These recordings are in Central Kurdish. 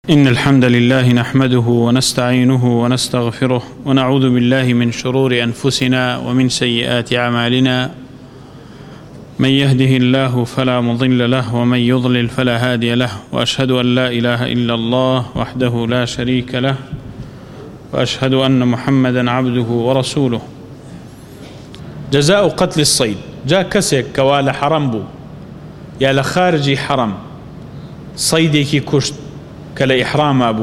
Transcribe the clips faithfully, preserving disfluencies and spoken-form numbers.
إن الحمد لله نحمده ونستعينه ونستغفره ونعوذ بالله من شرور أنفسنا ومن سيئات أعمالنا من يهده الله فلا مضل له ومن يضلل فلا هادي له وأشهد أن لا إله إلا الله وحده لا شريك له وأشهد أن محمدا عبده ورسوله. جزاء قتل الصيد، جاء كسك كوال حرم بو يا لخارجي حرم صيدك كشت كلا إحرام أبو،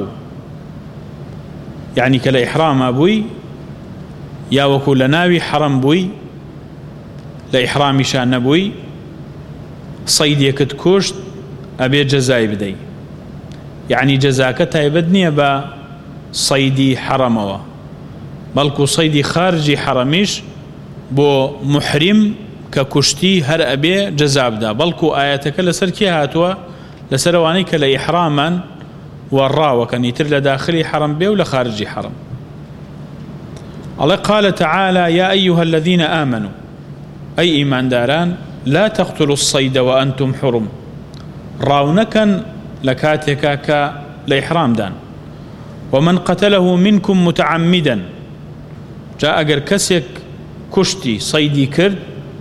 يعني كلا إحرام أبوي يا وكل ناوي حرم بوي لإحرام شان أبوي صيدك كشت أبي جزاء بدي، يعني جزاك تايبدني با صيدي حرموا بلكو صيدي خارجي حرميش بو محرم ككشتي هر أبي جزاء بدا، بلكو آياتك لسركي هاتوا لسروانيك لإحراما والراوة كان يتر لداخلي حرم بي ولا خارجي حرم. الله قال تعالى: يا أيها الذين آمنوا، أي إيمان داران، لا تقتلوا الصيد وأنتم حرم، راونكا لكاتك كا لإحرام دان، ومن قتله منكم متعمدا، جاء أجر كسيك كشتي صيدي كرد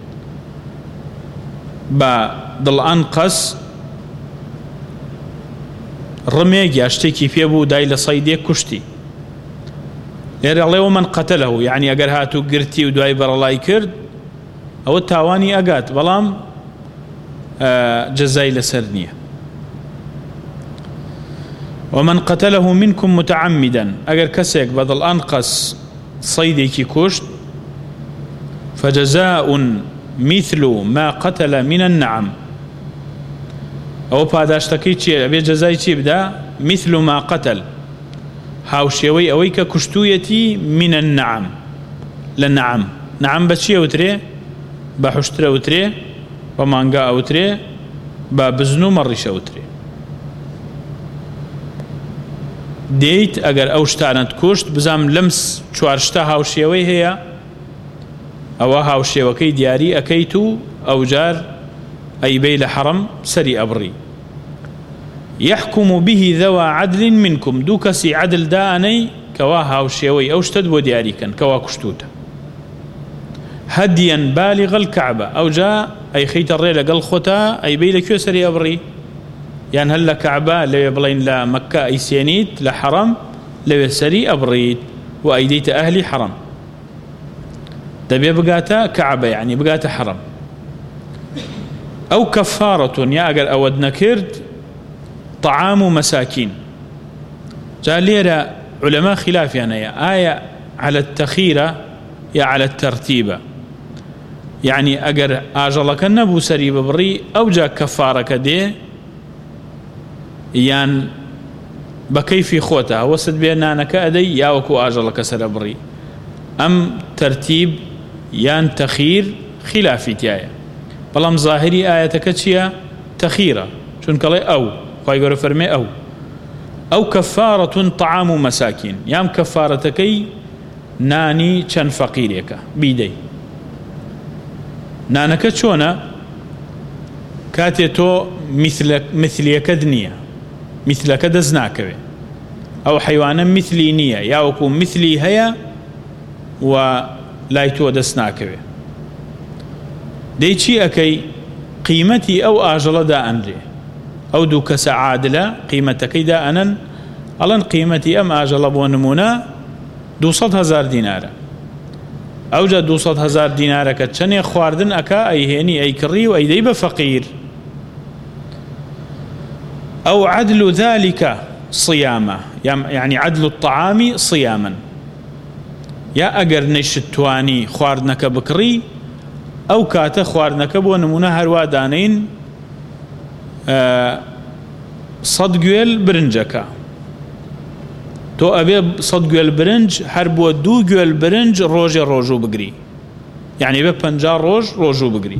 با ضل أنقص ڕمێکی شتێکی پێبوو دای لە سەیدێک کوشتی، لێرە ئەڵێ ومن قەتەلەهو، یعنی ئەگەر هاتوو گرتی و دوای بەرەڵای کرد ئەوە تاوانی ئەگات، بەڵام جەزای لەسەر نییە. ومن قەتەلەهو منکم متعمدا، ئەگەر کەسێک بەدڵ ئەنقەس سەیدێکی کوشت فجزاء مثل ما قتل من النعم، ئەو پاداشتەکەی چیە؟ ئەبێ جەزای چی بدا؟ مثل ما قتل، هاوشێوەی ئەوەی کە کوشتوویەتی من النعم، لە نعم. نعم بە چیە وترێ؟ بە حوشترە وترێ، بە مانگا ئەوترێ، بە بزن و مەڕیشە وترێ. دێیت ئەگەر ئەو شتانت کوشت بزام لەم چوارشتە هاوشێوەی هەیە، ئەوە هاوشێوەکەی دیاری ئەکەیت و ئەوجار أي بيل حرم سري أبري. يحكم به ذوى عدل منكم، دو كسي عدل داني كواها وشيوي أو اشتد ودياريكا كوا كشتوتا، هديا بالغ الكعبة، أو جاء أي خيت الريلة قل ختا أي بيل كيو سري أبري، يعني هلا كعبة لو يبلين لا مكة أي سينيت لا حرم لو سري أبريد وأيديت أهلي حرم، دبي بقاتا كعبة يعني بقاتا حرم. أو كفارة، يا أجر أودنا كرد طعام مساكين، جاء ليرة علماء خلاف يعني يا آية على التخيرة يا على الترتيبة، يعني أجر أجلك النبو سري ببري أو جاء كفارة كده يعني بكيف خوتها وسد بيننا أنك أدي يا وكو أجلك سر بري، أم ترتيب يان تخير خلافي تيايا، بەڵام ظاهری ئاەتەکە چییە؟ تەخیرە، چونکە ئەڵێ ئەو خوای گەورە فەرمێ ئەو ئەو کەفارەتون طعام و مەساکین، یام کەفارەتەکەی نانی چەند فەقیرێکە بیدەی. نانەکە چۆنە؟ کاتێ تۆ مثلیەکەت نییە، مثلەکە دەست ناکەوێ، ئەو حەیوانە مثلی نییە، یا وەکو مثلی هەیە و لای تۆ دەست ناکەوێ، دەی چی ئەەکەی؟ قیمەتی ئەو ئاژەڵە دائەنرێ، ئەو دوو کەسە عادلە قیمەتەکەی دائەنن، ئەڵەن قیمەتی ئەم ئاژەڵە بۆ نمونە دووسەد هەزار دینارە، ئەوجا دووسەد هەزار دینارەکە چەندێ خواردن ئەکا ئەیهێنی ئەیکڕی و ئەیدەی بە فەقیر. ئەو عەدل ذلك صيامە، يعني عەدل الطعام صياما، یا ئەگەر نەیشت توانی خواردنەکە بکڕی ئەو کاتە خواردنەکە بۆ نمونە هەروە دانین سەد گوێل برنجەکە، تۆ ئەبێ سەد گوێل برنج هەر بۆ دوو گوێل برنج ڕۆژێ ڕۆژوو بگری، یعنی بێ پەنجا ڕۆژ ڕۆژوو بگری،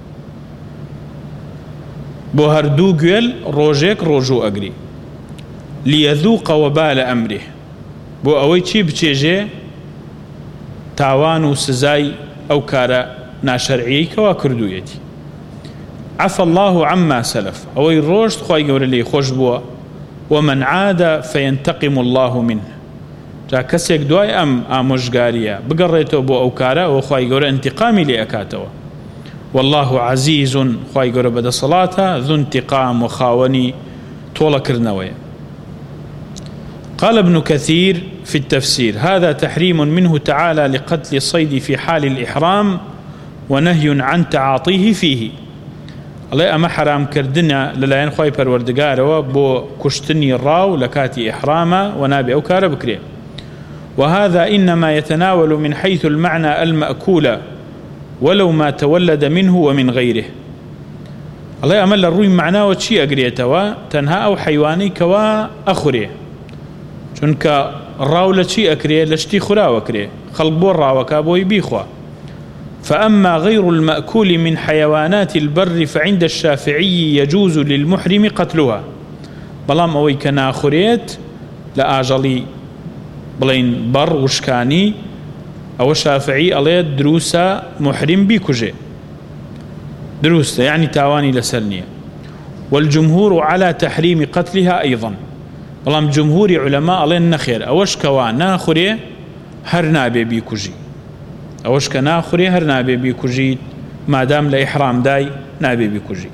بۆ هەر دوو گوێل ڕۆژێک ڕۆژوو ئەگری. لیەذوقە وەبالە ئەمرێ، بۆ ئەوەی چی بچێژێ؟ تاوان و سزای ئەو کارە ناشەرعیەی کەوا کردوویەتی. عفى الله عما سلف، ئەوەی ڕۆژت خوای گەورە لێی خۆش بووە ومن عاد فينتقم الله منه. جا كسيك دواي أم آموشگاريا بقريتو بو أوكارا وخواي قرأ انتقامي لأكاتوا. والله عزيز خواي قرأ بدا صلاة ذو انتقام وخاوني طول كرنوية. قال ابن كثير في التفسير: هذا تحريم منه تعالى لقتل الصيد في حال الإحرام ونهي عن تعاطيه فيه. الله أما حرام كردنا للاين خواي پروردگاروا بو كشتني الراو لكاتي إحراما ونابي أو كار بكري. وهذا إنما يتناول من حيث المعنى المأكول ولو ما تولد منه ومن غيره. الله أما الروي معناه وشي أقريتوا تنها أو حيواني كوا أخري چونك الراو لشي أكري لشتي خرا وكري خلق بور راو كابوي بيخوا. فأما غير المأكول من حيوانات البر فعند الشافعي يجوز للمحرم قتلها. بلام أوي كنا خريت لآجلي بلين بر وشكاني أو الشافعي أليت دروسا محرم بيكوجي دروسا يعني تاواني لسرنية. والجمهور على تحريم قتلها أيضا. بلام جمهور علماء ألين نخير أوش كوا ناخري هر نابي بيكوجي أوش كناخري هر نابي بيكوجي ما دام لإحرام داي نابي بيكوجي.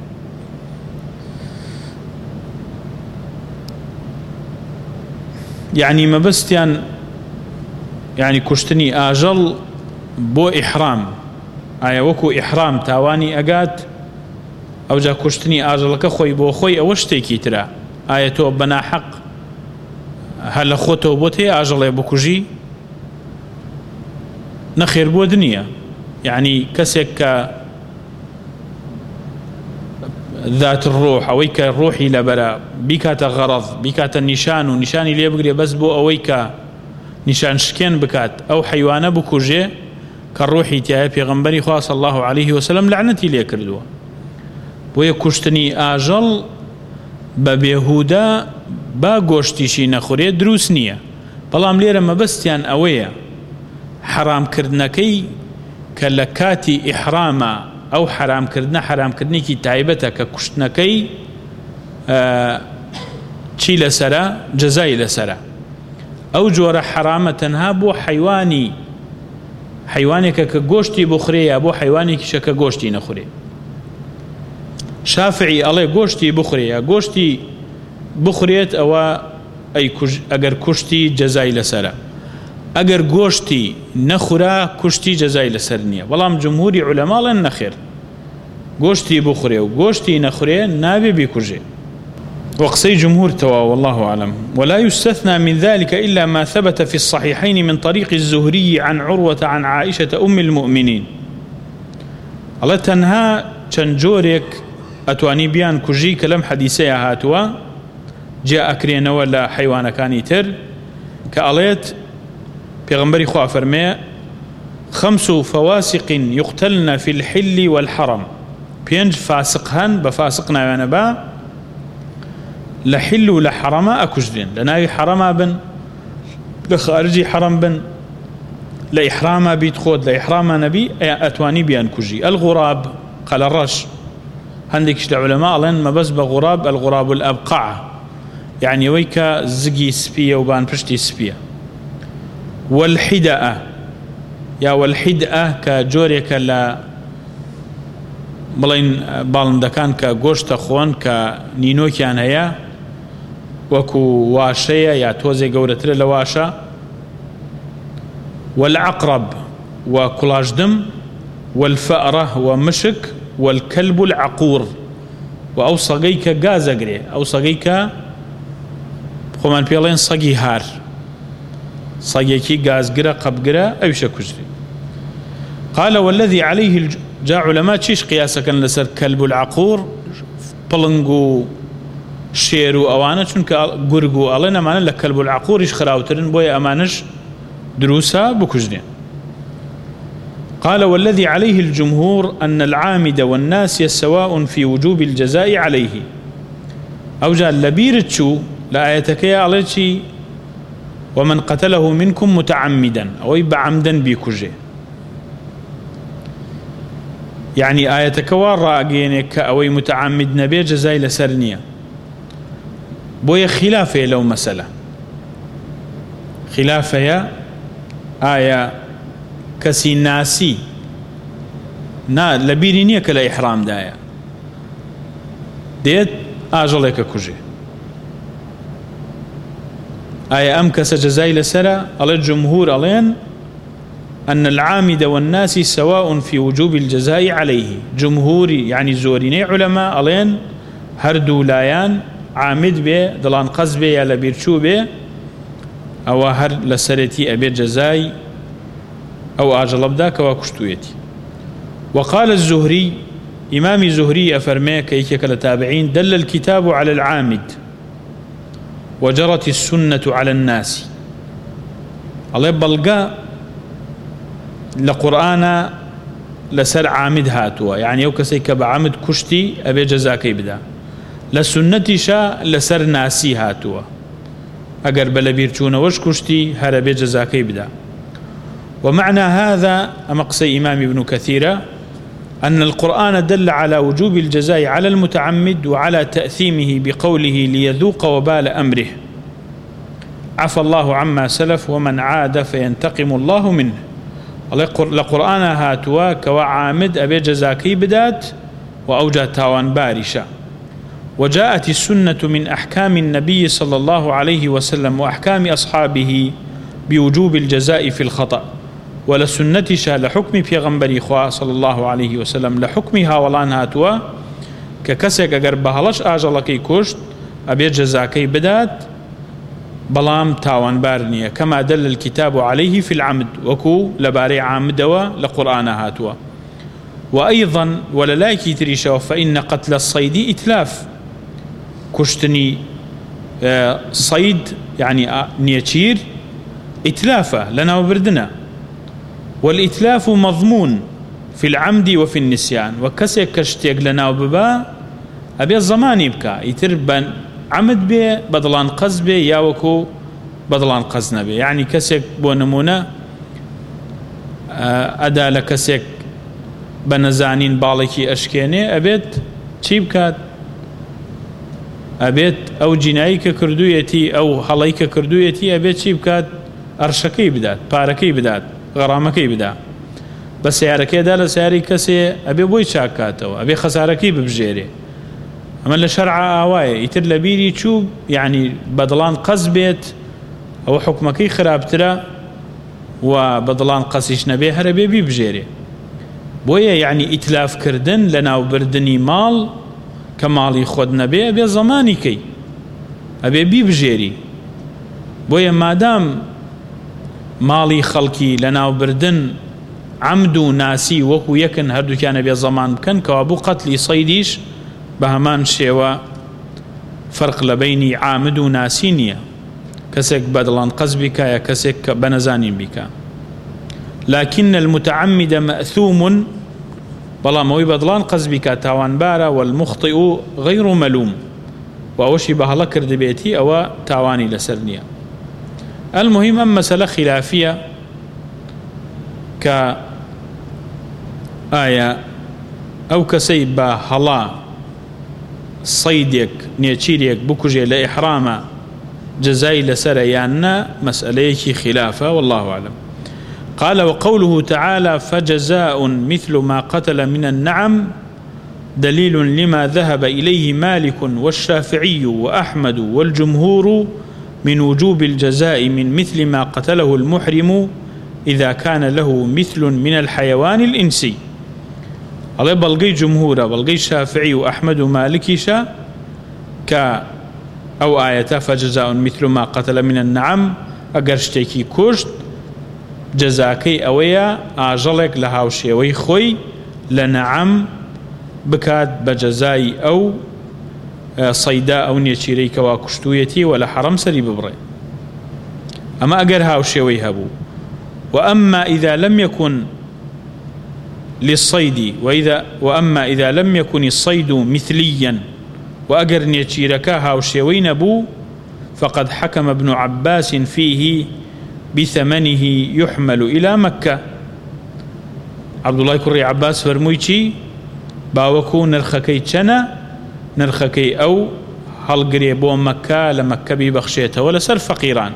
يعني ما بستيان يعني كشتني آجل بو إحرام آيا وكو إحرام تاواني أقات أو جا كشتني آجلك خوي بو خوي أوش تيكي ترى آيا تو بنا حق هل خوتو بوتي آجل بكوجي نخير بو دنيا. يعني كسك ذات الروح أويك الروحي لبرا بيكات غرض بيكات النشان ونشاني اللي يبقري بس بو أويك نشان شكين بكات أو حيوانة بكوجي كالروحي تياي پیغمبري خواه صلى الله عليه وسلم لعنتي ليه كردوا بويا كشتني آجل ببيهودا با گۆشتیشی نەخورێ دروست نییە. بەڵام لێرە مەبەستیان ئەوەیە حرامکردنەکەی کە لە کاتی ئیحرامە ئەو حرامکردنە حرامکردنێکی تایبەتە کە کوشتنەکەی چی لەسەرە جەزای لەسەرە. ئەو جۆرە حرامە تەنها بۆ حیوانی حیوانێکە کە گۆشتی بخورێ یا بۆ حیوانێکیشە کە گۆشتی نەخورێ. شافعی ئەڵێ گۆشتی بخورێ یا گۆشتی بخورێت ئەوە ئەگەر کوشتی جەزای لەسەرە. ئەگەر گۆشتی نەخورا کوشتی جەزای لەسەر نییە. بەڵام جمهوری عولەماڵێن نەخێر گۆشتی بخورێ و گۆشتی نەخورێ نابێ بیکوژێ. وقصي جمهور توا والله أعلم. ولا يستثنى من ذلك إلا ما ثبت في الصحيحين من طريق الزهري عن عروة عن عائشة أم المؤمنين. الله تنها چنجورك أتواني بيان كجي كلام حديثيها هاتوا جاء أكرين ولا حيوان كان يتر كأليت بيغمبري خوا فرمي خمس فواسق يقتلن في الحل والحرم. بينج فاسقهن بفاسقنا ونبا لحل لحرما أكجدين لناوي حرما بن لخارجي حرم بن لإحراما بيتخود لإحراما نبي أتواني بيان كجي. الغراب قال الرش هندكش العلماء لأن ما بس بغراب الغراب الأبقع يعني ويكا زقي سبية وبان بشتي سبية. والحدأة يا والحدأة كجوريك لا بلين بالندكان كغوشت خوان كنينوكيان هيا وكو واشية يا توزي قورتر لواشا. والعقرب وكلاجدم والفأرة ومشك والكلب العقور. وأو صغيك غازقري أو صغيك خمان بيالين صغي هار صغيكي غازقرا قبقرا أيش كجري. قال والذي عليه جاء علماء تشيش قياسا كان لسر كلب العقور بلنقو شيرو أوانا چونك قرقو ألينا مانا لكلب العقور إش خراوترن بويا أمانش دروسا بكجرين. قال والذي عليه الجمهور أن العامد والناسي سواء في وجوب الجزاء عليه. أو جاء لبيرتشو لآيتك يا عليك ومن قتله منكم متعمدا أو يبع عمدا بيكجي. يعني آيتك وراء أجينك أو متعمد نبي جزاء لسرنية بۆیە خلافەیە لەو مەسەلە خلافەیە ئایا کەسی ناسی نا لە بیری نییە کە لە ئیحرامدایە دێت ئاژەڵێکە کوژێ ئایا ئەم کەسە جەزای لەسەرە ئەڵێ جمهور ئەڵێن أن العامد والناس سواء في وجوب الجزاء عليه جمهوري يعني زوريني علماء ألين هردو لايان عامد به دلان قص به يا لبيرشو به أو هر لسرتي أبي جزاي أو أجل بداك وكشتويتي وقال الزهري إمام الزهري أفرمي كيك لتابعين دل الكتاب على العامد وجرت السنة على الناس الله بلغا لقرآن لسر عامد هاتوا يعني يو كسي كبعامد كشتي أبي جزاكي بدا لسنتي شا لسر ناسي هاتوا أقر بلبيرتون وش كشتي هر أبي جزاكي بدا ومعنى هذا أمقسي إمام ابن كثير أن القرآن دل على وجوب الجزاء على المتعمد وعلى تأثيمه بقوله ليذوق وبال أمره عفى الله عما سلف ومن عاد فينتقم الله منه لقرآن هاتوا كوا عامد أبي جزاكي بدات وأوجه تاوان بارشا وجاءت السنة من أحكام النبي صلى الله عليه وسلم وأحكام أصحابه بوجوب الجزاء في الخطأ ولسنتشا لحكم پیغمبری خوا صلى الله عليه وسلم لحكمها ولان هاتوا ككسك اگر بهلش آجلكي كشت أبي جزاكي بدات بلام تاوان بارنية كما دل الكتاب عليه في العمد وكو لباري عامدوا لقرآن هاتوا وأيضا وللايكي تريشا فإن قتل الصيد إتلاف كشتني آه صيد يعني آه نيتشير إتلافة لنا وبردنا والإتلاف مضمون في العمد وفي النسيان وكسي كشتيق لنا وببا أبي الزمان يبكى يتربن عمد به بدلان قز به يا وكو بدلان قزنا به يعني كسيك بونمونا أدا لكسيك بنزانين بالكي أشكيني أبيت چيب كات أبيت أو جنايك كردويتي أو حليك كردويتي أبيت چيب كات أرشكي بدات باركي بدات غرامكي بدا بس سياركي دال سياري كسي أبي بوي شاكاتو أبي خساركي ببجيري أما لشرع آواي يتر لبيري تشوب يعني بدلان قز بيت أو حكمكي خرابترا وبدلان قسيش نبي هربي ببجيري بويا يعني إتلاف كردن لنا وبردني مال كمالي خود نبي أبي زماني كي أبي ببجيري بويا مادام ماڵی خەڵکی لەناوبردن عەمد و ناسی وەکو یەکن هەردووکیان بێ زەمان بکەن کەوا بوو قەتلی سەیدیش بە هەمان شێوە فەرق لە بەینی عامد و ناسی نییە کەسێک بەدڵان قەز بیکا یا کەسێک کە بەنەزانین بیکا لكن المتعمد مأثوم بەڵام ئەوەی بەدڵان قەز بیکا تاوانبارە والمخطئ غير ملوم و ئەوەشی بەهەڵە کردبێتی ئەوە تاوانی لەسەر نییە المهم أم مسألة خلافية كآية أو كسيبا هلا صيدك نيتشيريك بكجي لإحرام جزاي لسريان مسألة خلافة والله أعلم قال وقوله تعالى فجزاء مثل ما قتل من النعم دليل لما ذهب إليه مالك والشافعي وأحمد والجمهور من وجوب الجزاء من مثل ما قتله المحرم إذا كان له مثل من الحيوان الإنسي الله بلغي جمهورا بلغي شافعي وأحمد ومالكي شا ك أو آية فجزاء مثل ما قتل من النعم أقرشتكي كشت جزاكي أويا آجلك لهاوشي ويخوي لنعم بكات بجزاي أو صيداء أو نيتشيري كوا كشتويتي ولا حرم سري ببري أما أقر هاوشي ويهبو وأما إذا لم يكن للصيد وإذا وأما إذا لم يكن الصيد مثليا وأقر نيتشيركا هاوشي وينبو فقد حكم ابن عباس فيه بثمنه يحمل إلى مكة عبد الله كري عباس فرمويتي باوكو نرخكي تشنا نرخكي أو هەڵگرێ بۆ مەککە لە مەککە بیبەخشێتەوە لەسەر فەقیران.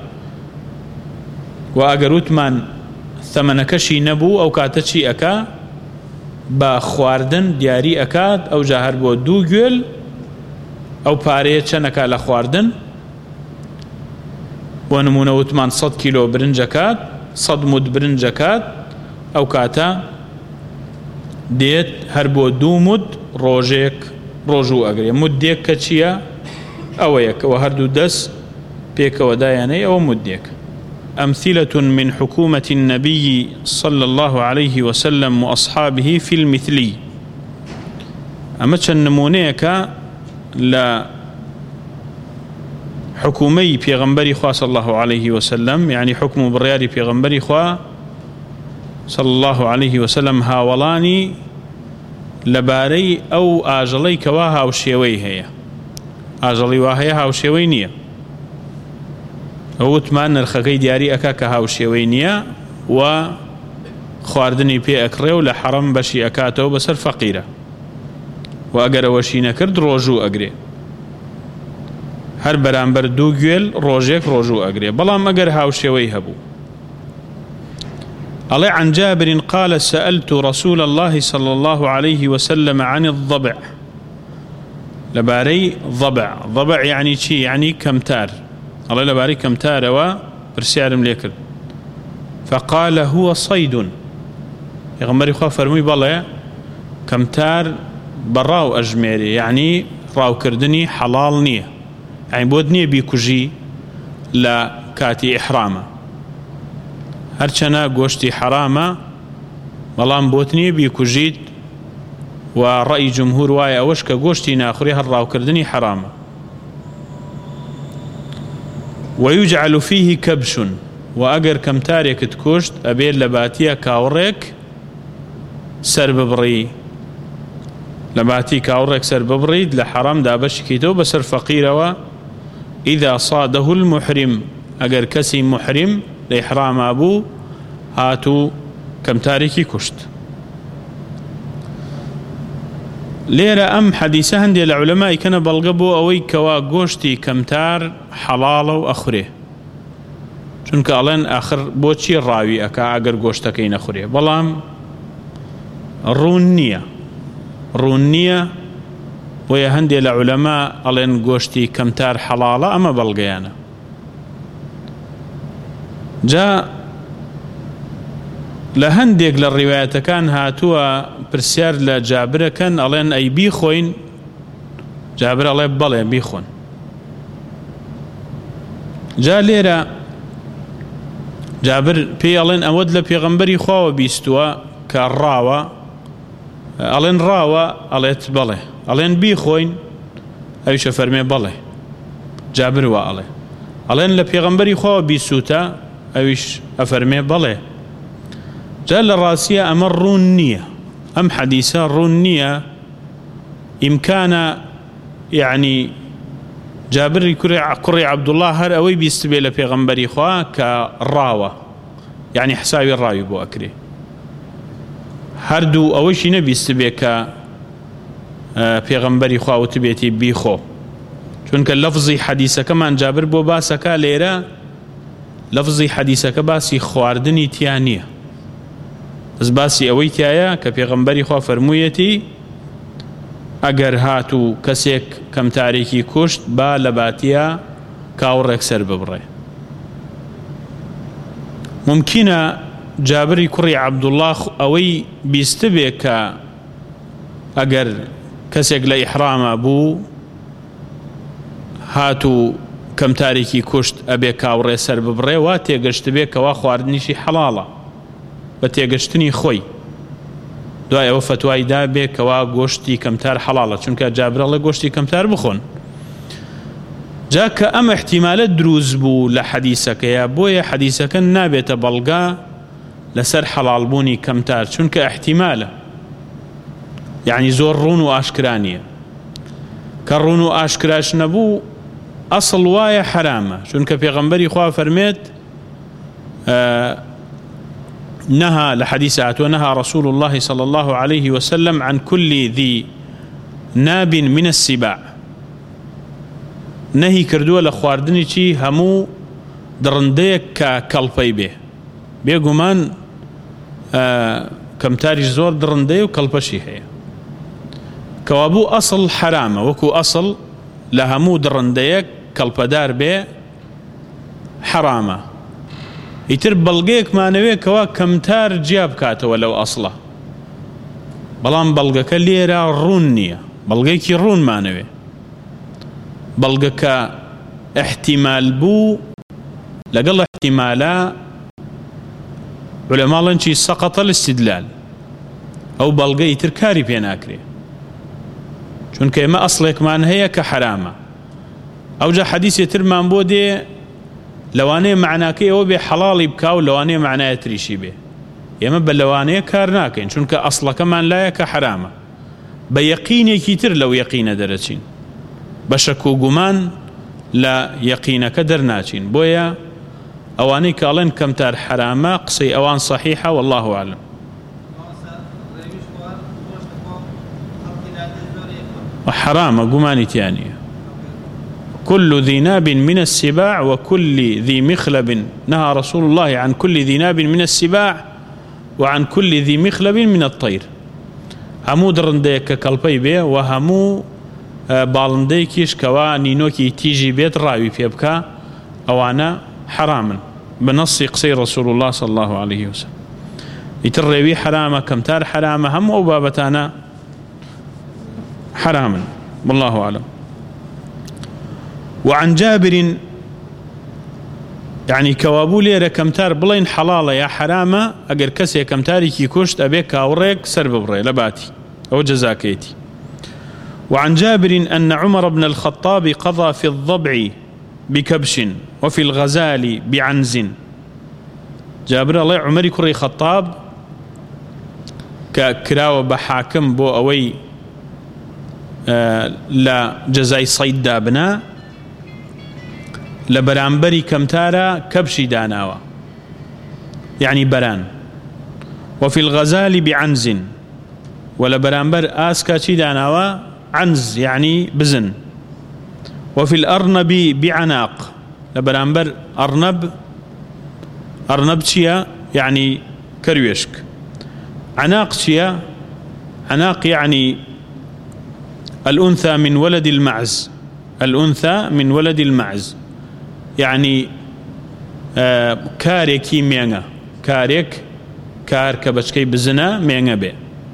و ئەگەر وتمان تەمەنەکەشی نەبوو ئەو کاتە چی ئەکا؟ بە خواردن دیاری ئەکات ئەو جا هەر بۆ دوو گوێل ئەو پارەیە چەندەکا لە خواردن. بۆ نمونە وتمان سەد کیلۆ برنجەکات، سەد مود برنجەکات، ئەو کاتە دێت هەر بۆ دوو مود ڕۆژێک ڕۆژوو ئەگرێ. مودێک کە چییە؟ ئەوەیەک ئەوە هەردوو دەست پێکەوە دایانەی ئەوە مودێک. أمثلة من حكومة النبي صلى الله عليه وسلم وأصحابه في المثلي. أما نمونيك لا حكومي بيغمبري خوا صلى الله عليه وسلم، يعني حكم برياري بيغمبري خوا صلى الله عليه وسلم هاولاني لباري أو آجلي كواها أو شيوي هي آجلي واهيها أو شيوي نية ئەوتمان نرخەکەی دیاری ئەکا کە هاوشێوەی نییە و خواردنی پێ ئەکڕێ و لە حەڕەم بەشی ئەکاتەوە بەسەر فەقیرە و ئەگەر ئەوەشی نەکرد ڕۆژوو ئەگرێ، هەر بەرامبەر دوو گوێل ڕۆژێک ڕۆژوو ئەگرێ. بەڵام ئەگەر هاوشێوەی هەبوو. ئەڵێ عن جابر قال سألت رسول الله صلى الله عليه وسلم عن الضبع. لباري ضبع، ضبع يعني چی؟ يعني كمتار. الله لباري كمتاروا برسيارم ليكر فقال هو صيد. يغمري خوا فرمي بالله كمتار براو أجميري، يعني راو كردني حلال نية، يعني بود نية بيكوجي لا كاتي إحرامة، هرچنا قوشتي حرامة بلان بود نية بيكوجيت. ورأي جمهور وايا وشك قوشتي ناخري هر راو كردني حرامة. ويجعل فيه كبش. وأجر كم تاريك تكوشت أبير لباتيا كاوريك سر ببري، لباتي كاوريك سر ببريد لحرام دابش كيتو بسر فقيرة. إذا صاده المحرم، أجر كسي محرم لإحرام أبو هاتو كم تاريكي كشت. ليرة أم حديثة هندي العلماء كان بلغبو أوي كوا قوشتي كمتار حلال وأخره، چونك ألين آخر بوشي الراوي أكا أقر قوشتكين أخره. بلام رونية رونية ويا هندي العلماء ألين قوشتي كمتار حلالة أما بلغيانا. جاء لهنديك للرواية كان هاتوا برسيار لجابر كان ألين أي بيخوين، جابر الله بلي بيخون. جا ليرا جابر بي ألين أود لبيغمبري خوا بيستوا كالراوة، ألين راوة أليت بلي، ألين بيخوين أيش فرمي بلي جابر وألي، ألين لبيغمبري خوا بيسوتا أيش أفرمي بلي. جال الراسية أمر رونية، أم حديثة رونية إمكان يعني جابر كري عبد الله هر أوي بيستبيل في غنبري خوا كراوة، يعني حسابي الراوي بو أكري هردو أوشي نبي استبيل ك في غنبري خوا وتبيتي بيخو، چونك اللفظي حديثة كمان جابر بو باسكا ليرا لفظي حديثة كباسي خواردني تيانية، بس باسی ئەوەی تایە کە پێغەمبەری خوا فەرموویەتی ئەگەر هاتوو کەسێک کەمتارێکی کوشت با لە باتیە کاوڕێک سەر ببڕێ. ممکنە جابری کوڕی عەبدوڵڵاه ئەوەی بیستە بێ کە ئەگەر کەسێک لە ئیحرامە بوو هاتوو کەمتارێکی کوشت ئەبێ کاوڕێ سەر ببڕێ، وا تێگەشت بێ کەوا خواردنیشی حەڵاڵە بە تێگەشتنی خۆی. دوای ئەوە فتوای دا بێ کەوا گۆشتی کەمتار حەڵاڵە، چونکە جابر ئەڵێ گۆشتی کەمتار بخۆن. جا کە ئەم احتیمالە دروست بوو لە حەدیسەکەیە، بۆیە حەدیسەکە نابێتە بەڵگا لەسەر حەڵالبوونی کەمتار، چونکە احتیمالە، یعنی زۆر ڕوون و ئاشکرانیە. کە ڕوون و ئاشکراش نەبوو ئەسڵ وایە حرامە، چونکە پێغەمبەری خوا فەرمێت نهى لحديثات ونهى رسول الله صلى الله عليه وسلم عن كل ذي ناب من السباع. نهی کردووە لە خواردنی چی هەموو دڕندەیەک کە کەڵپەی بێ بێگومان کەمتاریش زۆر دڕندەیە و کەڵپەشی هەیە کەوابوو ئەسڵ حرامە وەکو ئەسڵ لە هەموو دڕندەیەک کەڵپەدار بێ حرامە ئیتر بەڵگەیەکمانەوێت کەوا کەمتار جیا بکاتەوە لەو ئەسڵە بەڵام بەڵگەکە لێرە ڕوون نییە بەڵگەیەکی ڕوونمانەوێ بەڵگەکە احتیمال بوو لەگەڵ احتیمالە علەماڵن چی سەقەتە الاستدلال ئەو بەڵگە ئیتر کاری پێ ناکرێ چونکە ئێمە ئەسڵێکمان هەیە کە حرامە ئەوجا حەدیثی ترمان بۆ دێ لەوانەیە معناکەی ئەوە بێ حەڵاڵی بکا و لەوانەیە معنایە تریشی بێ ئێمە بە لەوانەیە کار ناکەین چونکە ئەسڵەکەمان لایە کە حرامە بە یەقینێکی تر لەو یەقینە دەرەچین بە شەک و گومان لە یەقینەکە دەرناچین بۆیە ئەوانەی کاڵێن کەمتار حرامە قسەی ئەوان صحیحە والله أعلم حرامە گومانی تیانیە كل ذي ناب من السباع وكل ذي مخلب نهى رسول الله عن كل ذي ناب من السباع وعن كل ذي مخلب من الطير همو درندەیەک کە کەڵپەی بێ و هەموو باڵندەیەکیش کەوا نینۆکی تیژی بێت ڕاوی پێ بکە ئەوانە حرامن بنص قسەی رسول الله صلى الله عليه وسلم ئیتر ڕێوی حرامە کەمتار حرامە هەموو ئەو بابەتانە حرامن والله أعلم وعن جابر يعني كوابو ليرة كمتار بلين حلالة يا حرامة أجر كسي كمتاري كي كشت أبيك كاوريك سرب بري لباتي أو جزاكيتي وعن جابر أن عمر بن الخطاب قضى في الضبع بكبش وفي الغزال بعنز جابر الله عمر كري خطاب ككراوة بحاكم بو أوي آه لا جزاي صيد دابنا لبرانبري كمتارا كبشي داناوا يعني بران وفي الغزال بعنز ولبرانبر آسكا شي داناوا عنز يعني بزن وفي الأرنب بعناق لبرانبر أرنب أرنب شيا يعني كريوشك عناق شيا عناق يعني الأنثى من ولد المعز الأنثى من ولد المعز يعني آه كاريكي ميانا كاريك كار كبشكي بزنا ميانا بي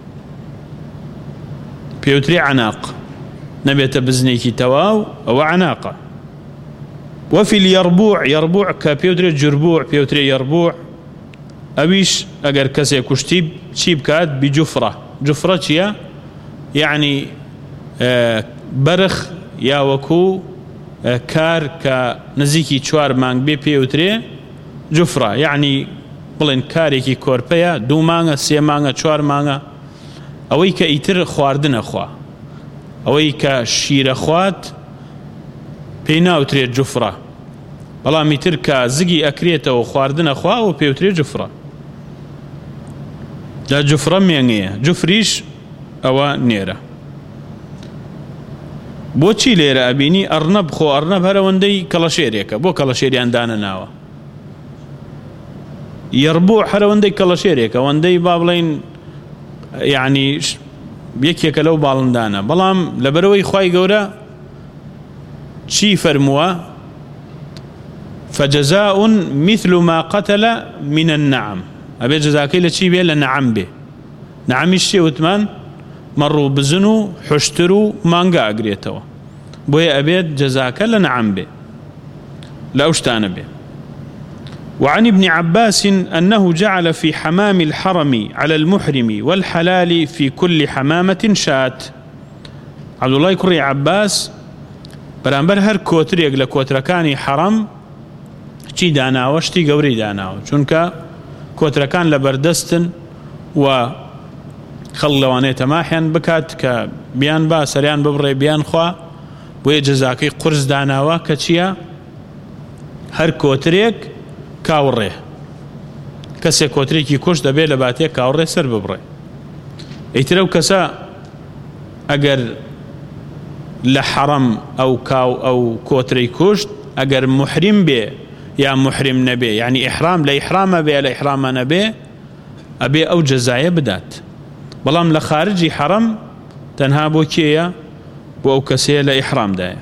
بيوتري عناق نبيت بزنيكي تواو أو عناقة وفي اليربوع يربوع كبيوتري جربوع بيوتري يربوع أبيش أجر كسي كشتيب شيب كاد بجفرة جفرة شيا يعني آه برخ يا وكو كار كنزيكي چوار مانگ بي بيوتري جفرة يعني بلين كاريكي كوربيا دو مانگا سي مانگا چوار مانگا اوي كايتر خواردن اخوا اوي كشير اخوات بيناوتري جفرة بلا ميتر كزگي اكريتا و خواردن اخوا و بيوتري جفرة دا جفرة ميانگية جفريش او نيرة بۆچی لێرە ئەبینی ئەرنەب خۆ ئەرنەب هەرەوەندەی کەڵەشێرێکە بۆ کەڵەشێریان دانە ناوە یەربوع هەرەوەندەی کەڵەشێرێکە ئەوەندەی با بڵێن یعنی یەکێکە لەو باڵندانە بەڵام لەبەرەوەی خوای گەورە چی فەرمووە فجزاء مثل ما قتل من النعم ئەبێ جەزاکەی لە چی بێ لە نەعەم بێ نەعەمیش چێ وتمان مەڕوو بزن و حشتر و مانگا ئەگرێتەوە بۆیە ئەبێت جەزاکە لە نەعەم بێ لەو شتانە بێ وعن ابن عباس أنه جعل في حمام الحرم على المحرم والحلال في كل حمامة شات عبد الله كري عباس بەرامبەر هەر کۆترێک لە کۆترەکانی حەرەم چی داناوە شتی گەورەی داناوە چونکە کۆترەکان لە بەردەستن و خەڵک لەوانەیە تەماحیان بکات کە بیان با سەریان ببڕێ بیان خوا بۆیە جەزاکەی قورس داناوە کە چییە هەر کۆترێک کاوڕێ کەسێک کۆترێکی کوش دەبێت لە باتێک کاوڕێ سەر ببڕێ ئیترە و کەسە ئەگەر لحرم أو كاو أو كوتري كوشت أجر محرم به يا محرم نبي يعني إحرام لا إحرام به لا إحرام نبي أبي أو جزايا بدات بلام لخارجي حرم تنها بو كيا بو كسي لا إحرام دايا.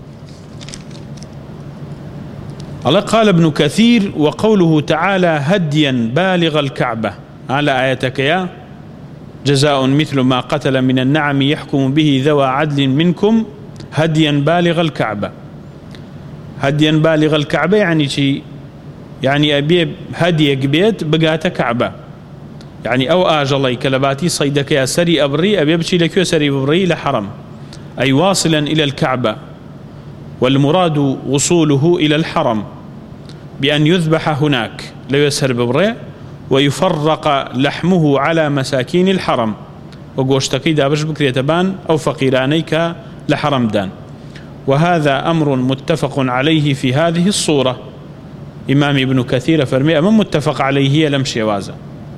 الله قال ابن كثير وقوله تعالى هديا بالغ الكعبة على آياتك يا جزاء مثل ما قتل من النعم يحكم به ذوى عدل منكم هديا بالغ الكعبة. هديا بالغ الكعبة يعني شيء يعني أبي هدي بيت بقات كعبة يعني أو آجلي كلباتي صيدك يا سري أبري أبي بشي لك سري أبري لحرم أي واصلا إلى الكعبة والمراد وصوله إلى الحرم بأن يذبح هناك لا يسهر ببري ويفرق لحمه على مساكين الحرم وقوشتكي دابش بكريتبان أو فقيرانيك لحرم دان. وهذا أمر متفق عليه في هذه الصورة. إمام ابن كثير فرمي أمام متفق عليه لم شوازا.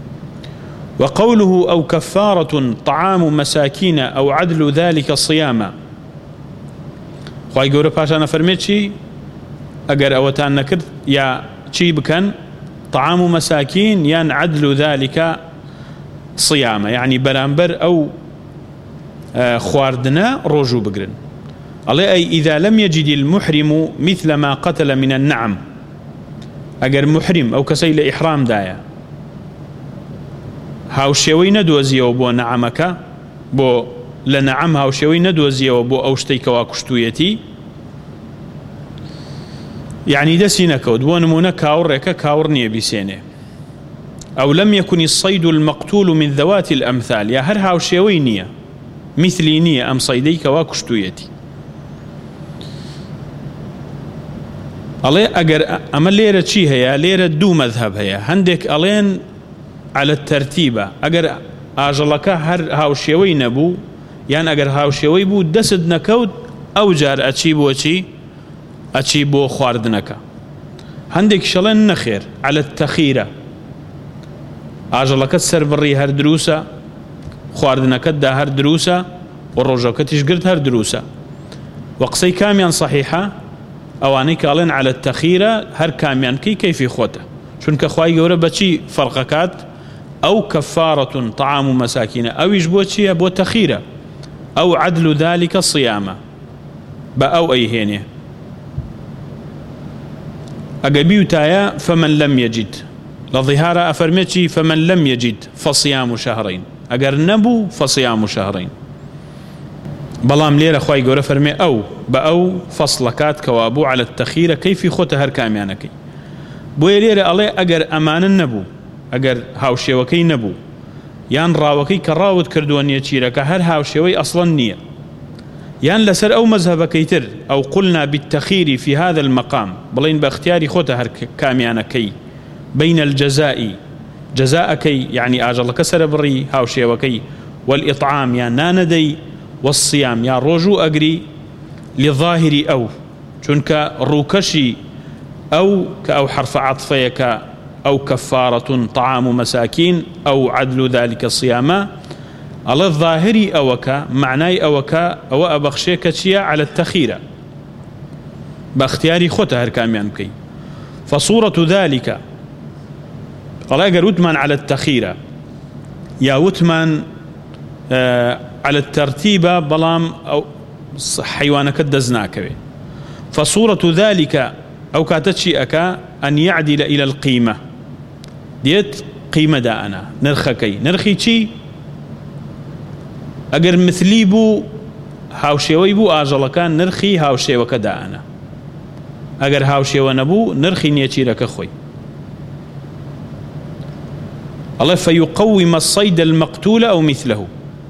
وقوله أو كفارة طعام مساكين أو عدل ذلك صياما خواهي قورة باشانا فرميت شي أقر أوتان نكرد يا شي بكن طعام مساكين يان عدل ذلك صياما يعني برامبر أو خواردنا روجو بقرن الله أي إذا لم يجد المحرم مثل ما قتل من النعم أقر محرم أو كسيل إحرام دايا هاو شوي ندوزيو بو نعمك بو لنعم هاو شوي ندوزيو بو أوشتيك واكشتويتي يعني دسي نكود بو نمونا كاور ريكا كاور نية بسينه أو لم يكن الصيد المقتول من ذوات الأمثال يا هر هاو شوي نية مثلي نية أم صيديك واكشتويتي الله أجر أما ليرة شي هي ليرة دو مذهب هي عندك ألين على الترتيبة أجر أجلك هر هاوشيوي نبو يعني أجر هاوشيوي بو دسد نكود أو جار أتشيبو أتشي أتشيبو خواردنك عندك شلن نخير على التخيرة أجلك السر بري هر دروسة خواردنك دا هر دروسة والرجوك تشقرت هر دروسة وقصي كاميان صحيحة أواني قالين على التخيرة هر كاميان كي كيف خوته شون كخواي جورا بشي فرقكات أو كفارة طعام مساكين أو يجبوت شيء أبو تخيرة أو عدل ذلك الصيامة بأو أي هينية أقبيو تايا فمن لم يجد لظهار أفرمتشي فمن لم يجد فصيام شهرين أقر نبو فصيام شهرين بلام ليرة خواي قورا فرمي أو بأو فصلكات كوابو على التخيرة كيف خوته هر كاميانكي بۆیە لێرە ئەڵێ ئەگەر ئەمانە نەبوو ئەگەر هاوشێوەکەی نەبوو یان ڕاوەکەی کە ڕاوت کردووە نییە چیرەکە هەر هاوشێوەی ئەسڵەن نییە یان لەسەر ئەو مەذهبەکەی تر ئەو قلنا بالتەخیری في هذا المقام بڵین بە اختیاری خۆتە هەر کامیانەکەی بین الجەزائی جەزاءەکەی یعنی ئاژەڵەکە سەرە بڕی هاوشێوەکەی والئطعام یان نانەدەی والصيام یان ڕۆژوو ئەگری لظاهری ئەو چونکە ڕووکەشی أو كأو حرف عطفيك أو كفارة طعام مساكين أو عدل ذلك الصيام على الظاهري أوك معناي أوك أو أبخشيك شيء على التخيرة باختياري خوتها هركاميان كي فصورة ذلك الله يقول وتمان على التخيرة يا وتمان آه على الترتيبة بلام أو حيوانك الدزناك فصورة ذلك أو كاتتشي أكا أن يعدل إلى القيمة ديت قيمة دا أنا نرخكي نرخي شي أجر مثلي بو هاوشيوي بو آجل كان نرخي هاوشيوي كدا أنا أجر هاوشيوي نبو نرخي نيتشي لك أخوي الله فيقوم الصيد المقتول أو مثله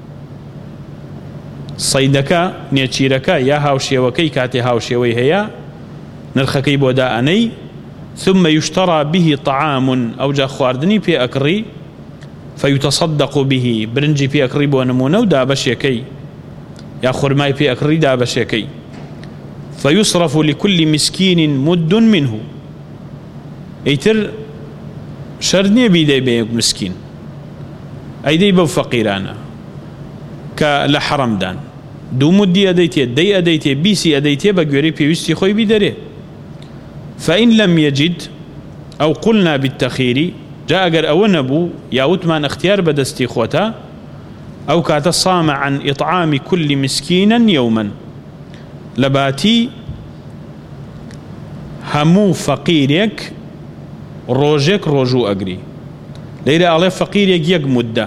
صيدك نيتشي لك يا هاوشيوي كي كاتي هاوشيوي هيا نرخكي بودا أني ثم يشترى به طعام أو جا خواردني في أكري فيتصدق به برنجي في أكري بو نمونه ودا بشيكي يا خرماي في أكري دا بشيكي فيصرف لكل مسكين مد منه ايتر شردني بيدي بيك مسكين ايدي بو فقيرانا كالحرم دان دوو مودی ئەدەیتێ دەی ئەدەیتێ بیسی ئەدەیتێ بە گوێرەی پێویستی خۆی بیدەرێ. فإن لم يجد أو قلنا بالتخير جاء أجر أو نبو ياوت من اختيار بدستي خوتا أو كات صام عن إطعام كل مسكين يوما لباتي همو فقيرك روجك روجو أجري ليلة على فقيرك يق مدة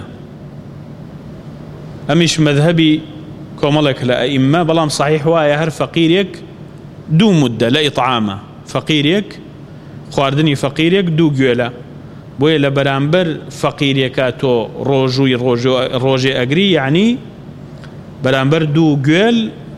أمش مذهبي كوملك لأئمة بلام صحيح وايا هر فقيرك دو مدة لإطعامه فقيرك خواردني فقيرك دو گوێلە بۆیە لە بەرامبەر فەقیرێکە تۆ ڕۆژووی ڕۆژێ ئەگری یعنی بەرامبەر دوو گوێل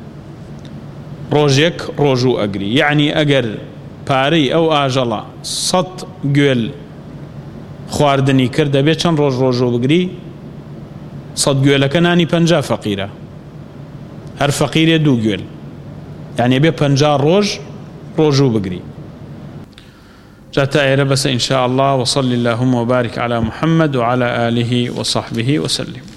ڕۆژێک ڕۆژوو ئەگری یعنی ئەگەر پارەی ئەو ئاژەڵە سەد گوێل خواردنی کرد دەبێت چەند ڕۆژ ڕۆژوو بگری سەد گوێلەکە نانی پەنجا فەقیرە هەر فەقیرێ دوو گوێل یعنی بێ پەنجا ڕۆژ ڕۆژوو بگری. جاء بس إن شاء الله وصلي اللهم وبارك على محمد وعلى آله وصحبه وسلم.